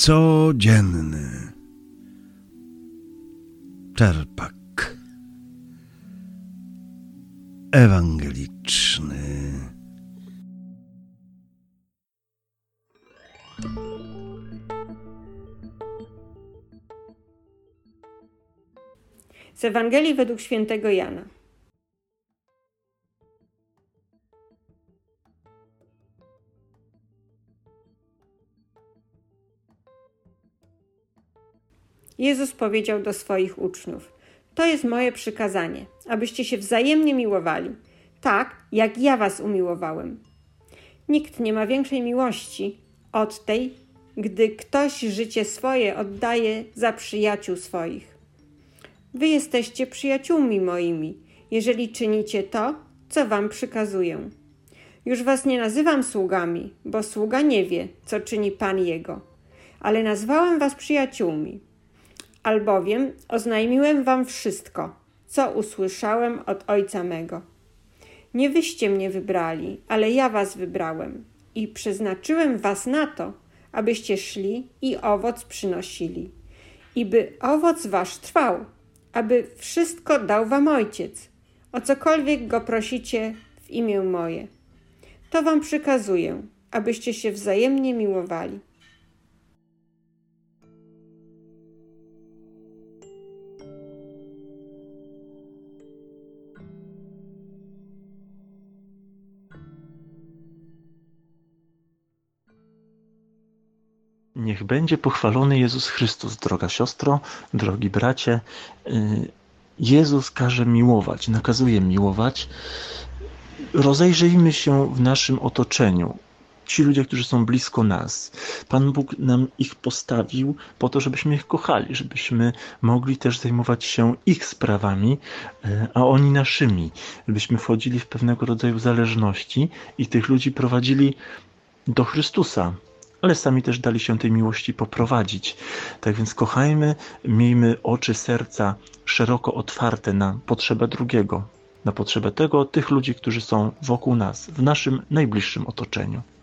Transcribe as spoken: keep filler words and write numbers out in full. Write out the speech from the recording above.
Codzienny czerpak ewangeliczny. Z Ewangelii według świętego Jana. Jezus powiedział do swoich uczniów: to jest moje przykazanie, abyście się wzajemnie miłowali, tak jak ja was umiłowałem. Nikt nie ma większej miłości od tej, gdy ktoś życie swoje oddaje za przyjaciół swoich. Wy jesteście przyjaciółmi moimi, jeżeli czynicie to, co wam przykazuję. Już was nie nazywam sługami, bo sługa nie wie, co czyni Pan jego, ale nazwałem was przyjaciółmi. Albowiem oznajmiłem wam wszystko, co usłyszałem od Ojca mego. Nie wyście mnie wybrali, ale ja was wybrałem i przeznaczyłem was na to, abyście szli i owoc przynosili, i by owoc wasz trwał, aby wszystko dał wam Ojciec, o cokolwiek go prosicie w imię moje. To wam przykazuję, abyście się wzajemnie miłowali. Niech będzie pochwalony Jezus Chrystus, droga siostro, drogi bracie. Jezus każe miłować, nakazuje miłować. Rozejrzyjmy się w naszym otoczeniu. Ci ludzie, którzy są blisko nas. Pan Bóg nam ich postawił po to, żebyśmy ich kochali, żebyśmy mogli też zajmować się ich sprawami, a oni naszymi. Żebyśmy wchodzili w pewnego rodzaju zależności i tych ludzi prowadzili do Chrystusa, ale sami też dali się tej miłości poprowadzić. Tak więc kochajmy, miejmy oczy, serca szeroko otwarte na potrzebę drugiego, na potrzebę tego, tych ludzi, którzy są wokół nas, w naszym najbliższym otoczeniu.